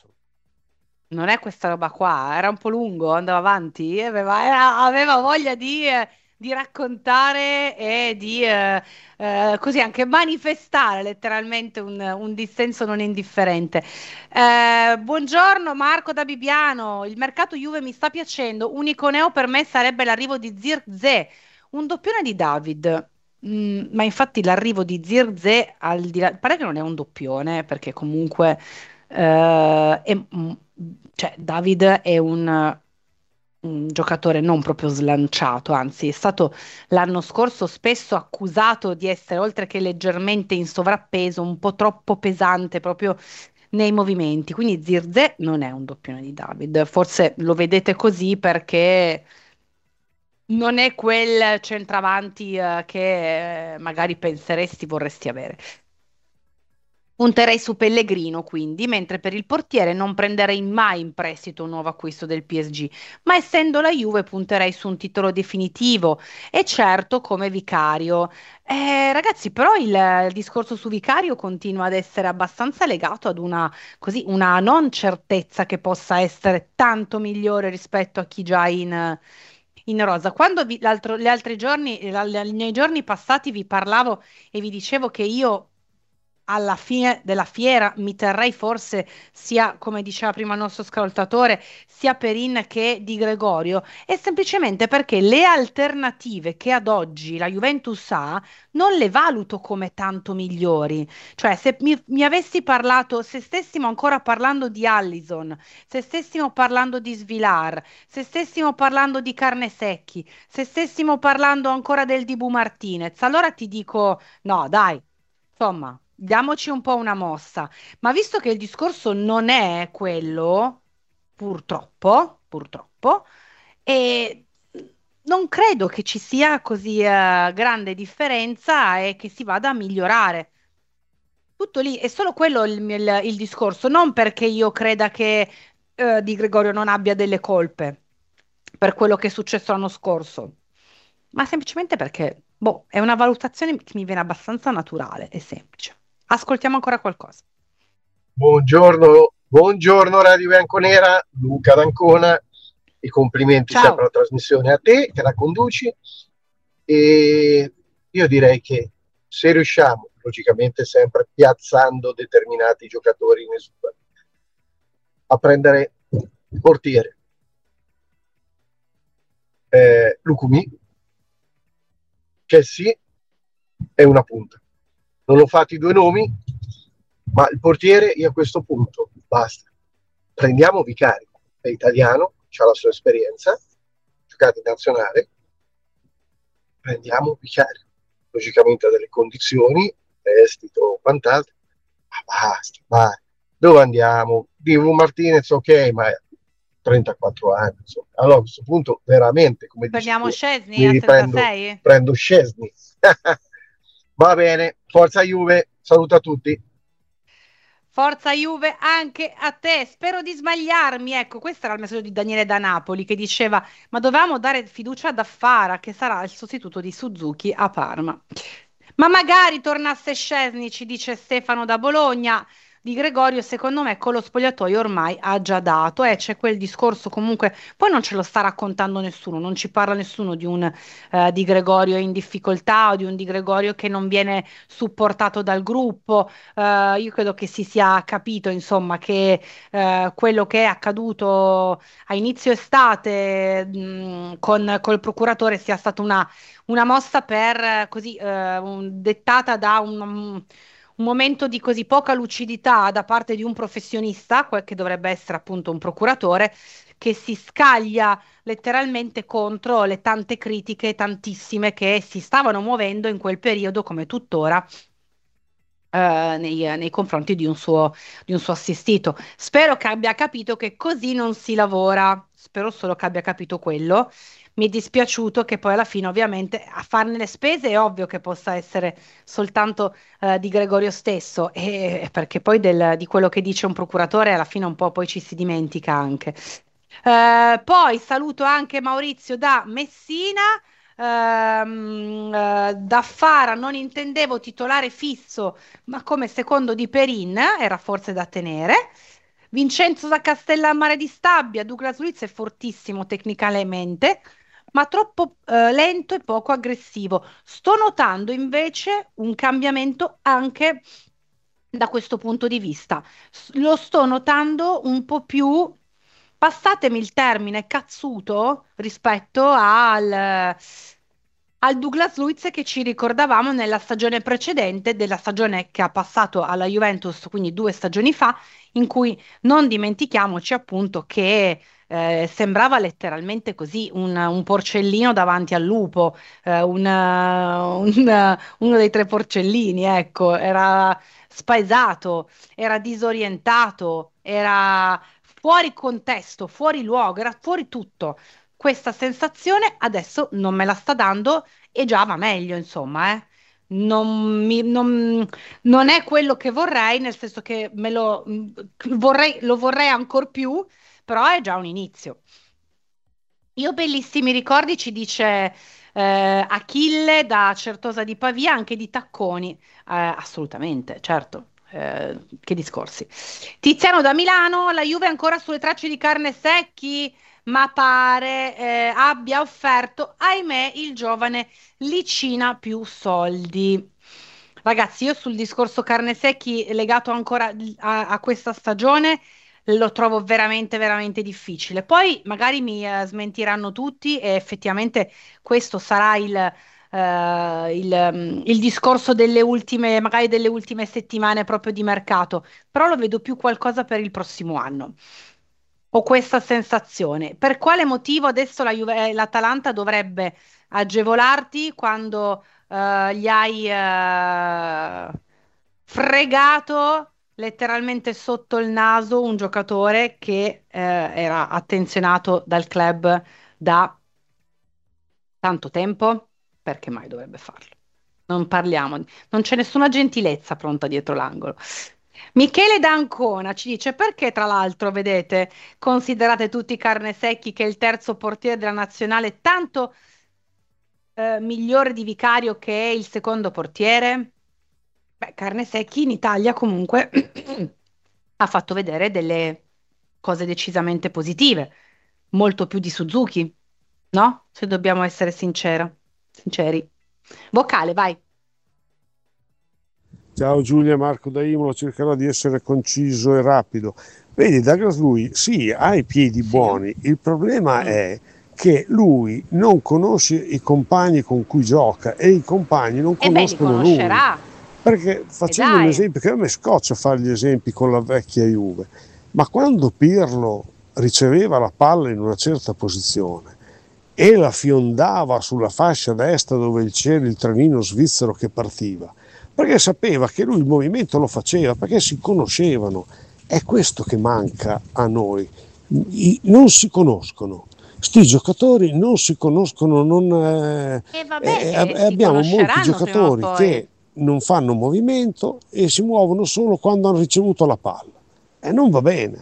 Speaker 2: Non è questa roba qua, era un po' lungo, andava avanti, aveva, era- aveva voglia di, eh, di raccontare e di eh, eh, così anche manifestare letteralmente un, un dissenso non indifferente. Eh, buongiorno Marco da Bibiano, il mercato Juve mi sta piacendo, unico neo per me sarebbe l'arrivo di Zirkzee, un doppione di David. Mm, ma infatti l'arrivo di Zirkzee, al di là, pare che non è un doppione, perché comunque eh, è, mm, cioè, David è un, un giocatore non proprio slanciato, anzi, è stato l'anno scorso spesso accusato di essere, oltre che leggermente in sovrappeso, un po' troppo pesante proprio nei movimenti. Quindi Zirze non è un doppione di David. Forse lo vedete così perché non è quel centravanti, eh, che eh, magari penseresti vorresti avere. Punterei su Pellegrino, quindi, mentre per il portiere non prenderei mai in prestito un nuovo acquisto del P S G, ma essendo la Juve punterei su un titolo definitivo e certo come Vicario. Eh, ragazzi, però il, il discorso su Vicario continua ad essere abbastanza legato ad una, così, una non certezza che possa essere tanto migliore rispetto a chi già è in, in rosa. Quando vi- l'altro- gli altri giorni, la- la- nei giorni passati vi parlavo e vi dicevo che io alla fine della fiera mi terrei forse sia, come diceva prima il nostro ascoltatore, sia Perin che Di Gregorio, è semplicemente perché le alternative che ad oggi la Juventus ha non le valuto come tanto migliori. Cioè, se mi, mi avessi parlato, se stessimo ancora parlando di Allison, se stessimo parlando di Svilar, se stessimo parlando di Carnesecchi, se stessimo parlando ancora del Dibu Martinez, allora ti dico no, dai. Insomma, diamoci un po' una mossa. Ma visto che il discorso non è quello, purtroppo, purtroppo, e non credo che ci sia così eh, grande differenza e che si vada a migliorare. Tutto lì, è solo quello il, il- il discorso, non perché io creda che eh, Di Gregorio non abbia delle colpe per quello che è successo l'anno scorso, ma semplicemente perché, boh, è una valutazione che mi viene abbastanza naturale e semplice. Ascoltiamo ancora qualcosa.
Speaker 5: Buongiorno, buongiorno Radio Bianconera, Luca d'Ancona, i complimenti sempre
Speaker 2: Ciao.
Speaker 5: alla trasmissione a te che la conduci, e io direi che se riusciamo, logicamente sempre piazzando determinati giocatori in esubero, a prendere il portiere eh, Lucumi, che sì, è una punta. Non ho fatto i due nomi, ma il portiere io a questo punto basta. Prendiamo Vicario, è italiano, ha la sua esperienza, giocato in nazionale, prendiamo Vicario. Logicamente ha delle condizioni, prestito o quant'altro, ma basta, basta. dove andiamo? Divo Martinez, ok, ma trentaquattro anni, insomma. Allora a questo punto veramente, come dici
Speaker 2: Prendiamo
Speaker 5: tu,
Speaker 2: Szczesny
Speaker 5: mi
Speaker 2: a
Speaker 5: riprendo,
Speaker 2: trentasei?
Speaker 5: prendo Szczesny. Va bene, forza Juve, saluto a tutti.
Speaker 2: Forza Juve anche a te, spero di sbagliarmi. Ecco, questo era il messaggio di Daniele da Napoli che diceva: ma dovevamo dare fiducia ad Affara, che sarà il sostituto di Suzuki a Parma. Ma magari tornasse Szczesny, ci dice Stefano da Bologna. Di Gregorio, secondo me, con lo spogliatoio ormai ha già dato. Eh, c'è quel discorso comunque, poi non ce lo sta raccontando nessuno, non ci parla nessuno di un eh, Di Gregorio in difficoltà o di un Di Gregorio che non viene supportato dal gruppo. Eh, io credo che si sia capito, insomma, che eh, quello che è accaduto a inizio estate mh, con col procuratore sia stata una, una mossa per eh, così eh, un- dettata da un, un momento di così poca lucidità da parte di un professionista, quel che dovrebbe essere appunto un procuratore, che si scaglia letteralmente contro le tante critiche, tantissime, che si stavano muovendo in quel periodo, come tuttora, eh, nei, nei confronti di un suo, di un suo assistito. Spero che abbia capito che così non si lavora. Spero solo che abbia capito quello. Mi è dispiaciuto che poi alla fine, ovviamente, a farne le spese è ovvio che possa essere soltanto eh, di Gregorio stesso, e- perché poi del- di quello che dice un procuratore alla fine un po' poi ci si dimentica anche. Eh, poi saluto anche Maurizio da Messina. Ehm, eh, da Fara non intendevo titolare fisso, ma come secondo di Perin era forse da tenere. Vincenzo da Castellammare di Stabia, Douglas Luiz è fortissimo tecnicamente, ma troppo eh, lento e poco aggressivo. Sto notando invece un cambiamento anche da questo punto di vista. S- Lo sto notando un po' più, passatemi il termine, cazzuto rispetto al, al Douglas Luiz che ci ricordavamo nella stagione precedente, della stagione che ha passato alla Juventus, quindi due stagioni fa, in cui non dimentichiamoci appunto che eh, sembrava letteralmente così un, un porcellino davanti al lupo, eh, un, un- uno dei tre porcellini, ecco, era spaesato, era disorientato, era fuori contesto, fuori luogo, era fuori tutto. Questa sensazione adesso non me la sta dando e già va meglio, insomma, eh. Non, mi- non- non è quello che vorrei, nel senso che me lo vorrei, lo vorrei ancora più, però è già un inizio. Io bellissimi ricordi, ci dice eh, Achille da Certosa di Pavia, anche di tacconi. Eh, assolutamente, certo. Eh, che discorsi. Tiziano da Milano, la Juve è ancora sulle tracce di Carne Secchi, ma pare eh, abbia offerto, ahimè, il giovane Licina più soldi. Ragazzi, io sul discorso Carne Secchi legato ancora a a questa stagione lo trovo veramente, veramente difficile. Poi magari mi eh, smentiranno tutti e effettivamente questo sarà il, eh, il, mm, il discorso delle ultime, magari delle ultime settimane proprio di mercato, però lo vedo più qualcosa per il prossimo anno. Ho questa sensazione. Per quale motivo adesso la Juve- l'Atalanta dovrebbe agevolarti quando eh, gli hai eh, fregato letteralmente sotto il naso un giocatore che eh, era attenzionato dal club da tanto tempo? Perché mai dovrebbe farlo? Non parliamo, non c'è nessuna gentilezza pronta dietro l'angolo. Michele D'Ancona ci dice perché, tra l'altro, vedete, considerate tutti carne secchi che il terzo portiere della nazionale tanto eh, migliore di Vicario che è il secondo portiere? Beh, carne secchi in Italia comunque ha fatto vedere delle cose decisamente positive, molto più di Suzuki, no? Se dobbiamo essere sincera, sinceri. Vocale, vai.
Speaker 6: Ciao Giulia, Marco da Imola, cercherò di essere conciso e rapido. Vedi, Douglas lui sì, ha i piedi
Speaker 2: Sì.
Speaker 6: buoni, il problema
Speaker 2: Mm.
Speaker 6: è che lui non conosce i compagni con cui gioca e i compagni non
Speaker 2: E beh, li
Speaker 6: conoscono lui.
Speaker 2: conoscerà.
Speaker 6: Perché
Speaker 2: E
Speaker 6: facendo un
Speaker 2: dai.
Speaker 6: esempio, che a me scoccia fare gli esempi con la vecchia Juve, ma quando Pirlo riceveva la palla in una certa posizione e la fiondava sulla fascia destra dove c'era il trenino svizzero che partiva, perché sapeva che lui il movimento lo faceva, perché si conoscevano È questo che manca a noi. I, non si conoscono. Sti giocatori non si conoscono, non, eh,
Speaker 2: E vabbè,
Speaker 6: eh,
Speaker 2: che si
Speaker 6: abbiamo molti
Speaker 2: conosceranno
Speaker 6: giocatori
Speaker 2: prima o poi.
Speaker 6: che non fanno movimento e si muovono solo quando hanno ricevuto la palla. E non va bene.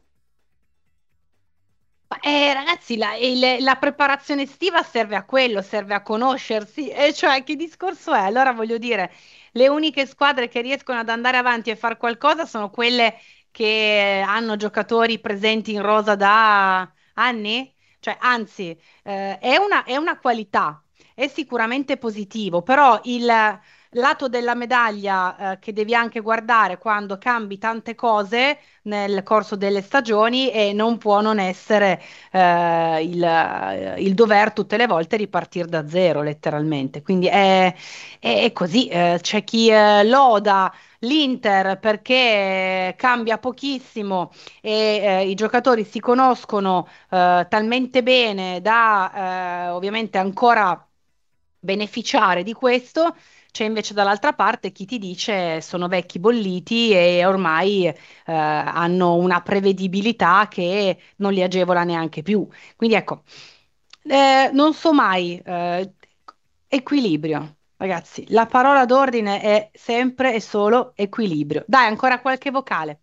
Speaker 2: Ma, eh, ragazzi, la, il- la preparazione estiva serve a quello, serve a conoscersi, e cioè che discorso è? Allora voglio dire, le uniche squadre che riescono ad andare avanti e far qualcosa sono quelle che hanno giocatori presenti in rosa da anni? Cioè, anzi, eh, è una, è una qualità, è sicuramente positivo, però il lato della medaglia, eh, che devi anche guardare quando cambi tante cose nel corso delle stagioni e non può non essere eh, il, eh, il dover tutte le volte ripartire da zero, letteralmente. Quindi è, è- è così. Eh, c'è chi eh, loda l'Inter perché cambia pochissimo e eh, i giocatori si conoscono eh, talmente bene da eh, ovviamente ancora beneficiare di questo. C'è invece dall'altra parte chi ti dice sono vecchi bolliti e ormai eh, hanno una prevedibilità che non li agevola neanche più. Quindi ecco, eh, non so mai, eh, equilibrio. Ragazzi, la parola d'ordine è sempre e solo equilibrio. Dai, ancora qualche vocale.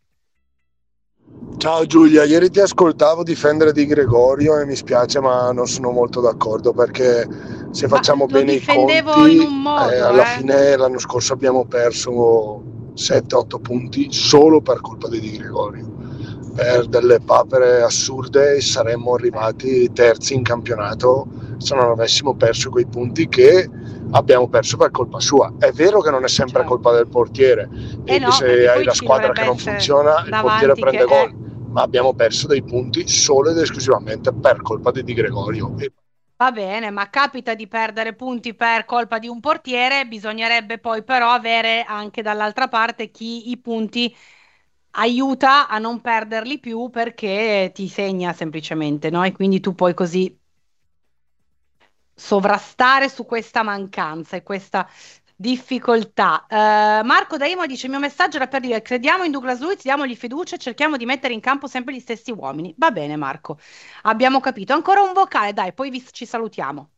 Speaker 7: Ciao Giulia, ieri ti ascoltavo difendere Di Gregorio e mi spiace ma non sono molto d'accordo perché se
Speaker 2: Ma
Speaker 7: facciamo
Speaker 2: lo
Speaker 7: bene i
Speaker 2: difendevo in
Speaker 7: conti
Speaker 2: un modo,
Speaker 7: eh, alla
Speaker 2: eh.
Speaker 7: fine l'anno scorso abbiamo perso sette otto punti solo per colpa di Di Gregorio. Per delle papere assurde saremmo arrivati terzi in campionato se non avessimo perso quei punti che abbiamo perso per colpa sua. È vero che non è sempre
Speaker 2: Certo.
Speaker 7: colpa del portiere
Speaker 2: Eh
Speaker 7: e
Speaker 2: no,
Speaker 7: se
Speaker 2: perché
Speaker 7: hai
Speaker 2: poi
Speaker 7: la
Speaker 2: ci
Speaker 7: squadra
Speaker 2: dovrebbe
Speaker 7: che non
Speaker 2: essere
Speaker 7: funziona il
Speaker 2: davanti
Speaker 7: portiere prende
Speaker 2: che-
Speaker 7: gol,
Speaker 2: eh.
Speaker 7: ma abbiamo perso dei punti solo ed esclusivamente per colpa di Di Gregorio. E
Speaker 2: Va bene, ma capita di perdere punti per colpa di un portiere, bisognerebbe poi però avere anche dall'altra parte chi i punti aiuta a non perderli più perché ti segna semplicemente, no? E quindi tu puoi così sovrastare su questa mancanza e questa difficoltà. Eh, Marco da Imo dice: il mio messaggio era per dire: crediamo in Douglas Luiz, diamogli fiducia e cerchiamo di mettere in campo sempre gli stessi uomini. Va bene, Marco, abbiamo capito. Ancora un vocale, dai, poi vi- ci salutiamo.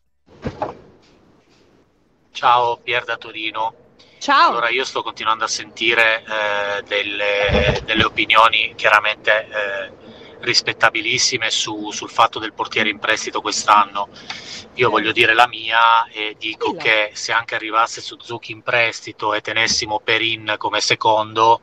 Speaker 8: Ciao Pier da Torino.
Speaker 2: Ciao.
Speaker 8: Allora io sto continuando a sentire eh, delle, delle opinioni chiaramente eh, rispettabilissime su- sul fatto del portiere in prestito quest'anno. Io voglio dire la mia e dico
Speaker 2: Dillo.
Speaker 8: che se anche arrivasse Suzuki in prestito e tenessimo Perin come secondo,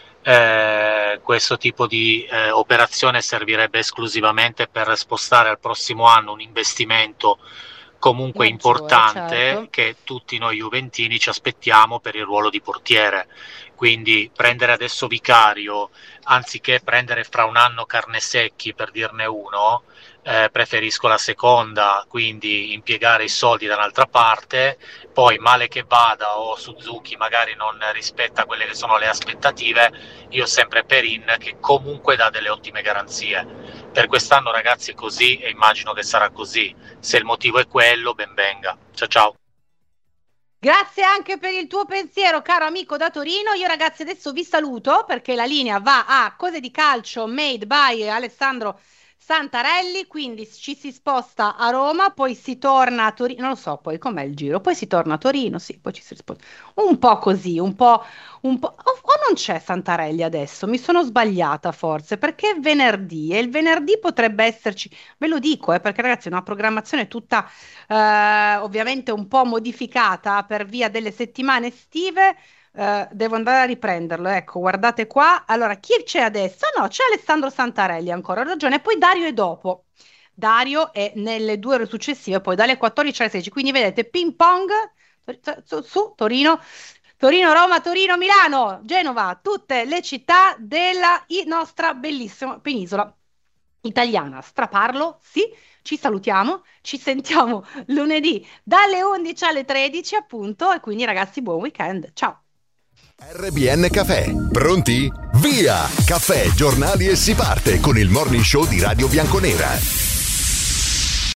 Speaker 8: eh, questo tipo di eh, operazione servirebbe esclusivamente per spostare al prossimo anno un investimento comunque
Speaker 2: Maggiore,
Speaker 8: importante
Speaker 2: certo.
Speaker 8: che tutti noi juventini ci aspettiamo per il ruolo di portiere. Quindi prendere adesso Vicario anziché prendere fra un anno Carnesecchi, per dirne uno, eh, preferisco la seconda, quindi impiegare i soldi da un'altra parte. Poi male che vada o Suzuki magari non rispetta quelle che sono le aspettative, io sempre Perin che comunque dà delle ottime garanzie. Per quest'anno ragazzi è così e immagino che sarà così. Se il motivo è quello, ben venga. Ciao ciao.
Speaker 2: Grazie anche per il tuo pensiero, caro amico da Torino. Io ragazzi adesso vi saluto perché la linea va a Cose di Calcio made by Alessandro Santarelli, quindi ci si sposta a Roma, poi si torna a Torino, non lo so poi com'è il giro, poi si torna a Torino, sì, poi ci si sposta. Un po' così, un po', un po'... O, o non c'è Santarelli adesso? Mi sono sbagliata forse, perché è venerdì e il venerdì potrebbe esserci, ve lo dico, eh, perché ragazzi è una programmazione tutta eh, ovviamente un po' modificata per via delle settimane estive. Eh, devo andare a riprenderlo, ecco, guardate qua. Allora, chi c'è adesso? No, c'è Alessandro Santarelli, ancora ho ragione, e poi Dario è dopo. Dario è nelle due ore successive, poi dalle quattordici alle sedici, quindi vedete ping pong su, su Torino, Torino, Roma, Torino, Milano, Genova, tutte le città della i- nostra bellissima penisola italiana. Straparlo, sì, ci salutiamo, ci sentiamo lunedì dalle undici alle tredici appunto, e quindi ragazzi buon weekend, ciao.
Speaker 1: R B N Caffè, pronti? Via! Caffè, giornali e si parte con il morning show di Radio Bianconera.